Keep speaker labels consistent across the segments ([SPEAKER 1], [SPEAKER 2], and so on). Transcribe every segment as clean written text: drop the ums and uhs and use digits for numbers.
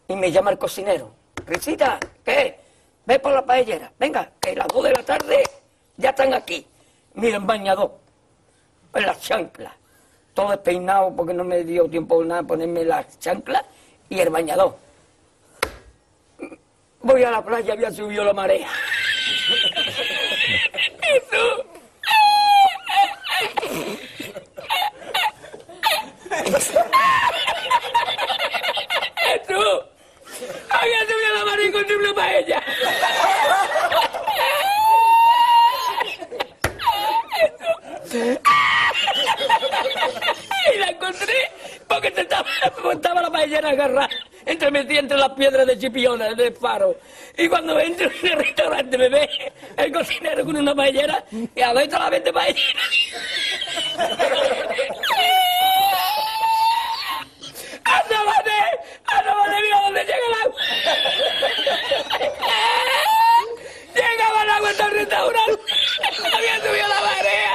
[SPEAKER 1] Y me llama el cocinero. Risita, ¿qué? Ve por la paellera. Venga, que las 2 de la tarde ya están aquí. Mira, en bañador, en las chanclas. Todo despeinado porque no me dio tiempo nada ponerme las chanclas y el bañador. Voy a la playa, había subido la marea. Jesús. Jesús. Había subido la marea y encontré una paella. Y la encontré porque estaba la paellera agarrada metida entre las piedras de Chipiona, del faro. Y cuando entro en el restaurante me ve el cocinero con una paellera y adentro la vende paellera. ¡Asómate, mira dónde llega el agua! Llegaba el agua hasta el restaurante. Había subido la marea.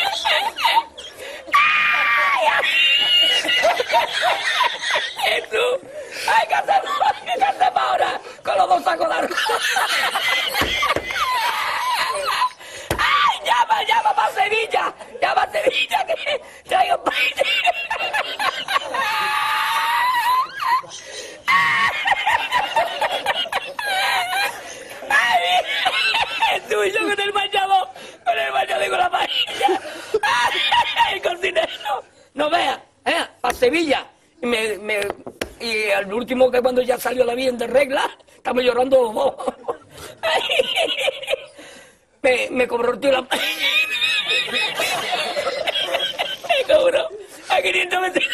[SPEAKER 1] Jesús, hay que hacer ahora con los 2 sacos de arroz. ¡Ay, llama para Sevilla! ¡Llama a Sevilla que traigo paella! ¡Ay, Jesús, yo con el bañador con la paella! ¡Ay, el cocinero! No vea, para Sevilla. Y al último, que cuando ya salió la bien de regla, estamos llorando los dos. Me cobró el tío la... Me cobró a 500 metros.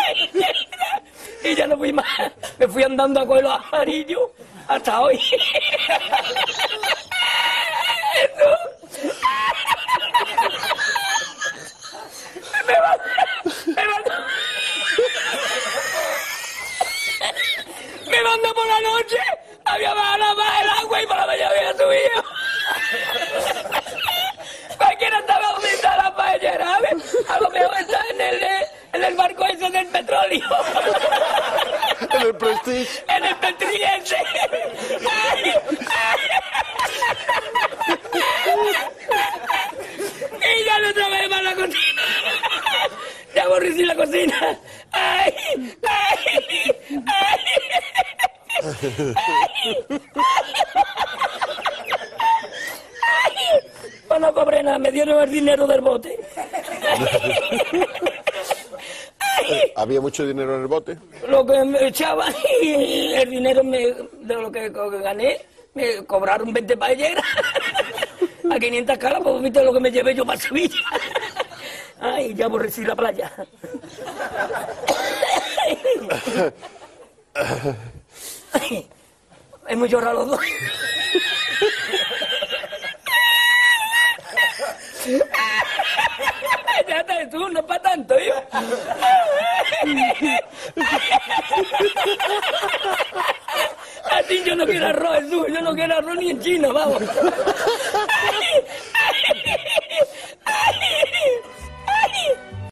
[SPEAKER 1] Y ya no fui más. Me fui andando a coger los amarillos hasta hoy. Me mandó por la noche, había bajado más el agua y por la mañana había subido. Cualquiera estaba donde está la paellera, ¿sabes? A lo mejor está en el barco ese del petróleo.
[SPEAKER 2] En el Prestige.
[SPEAKER 1] En el Prestige ese. Y ya no trabajé más la cocina. Ya aborrecí la cocina. ¡Ay! ¡Ay! ¡Ay! Pues no cobré nada, me dieron el dinero del bote.
[SPEAKER 2] ¿Había mucho dinero en el bote?
[SPEAKER 1] Lo que me echaban y el dinero de lo que gané, me cobraron 20 paelleras. A 500 caras, pues viste lo que me llevé yo para Sevilla. Ay, ya aborrecí la playa. Hemos llorado los dos. Ya está, tú, no es para tanto, yo. A ti yo no quiero arroz, Jesús, yo no quiero arroz ni en China, vamos.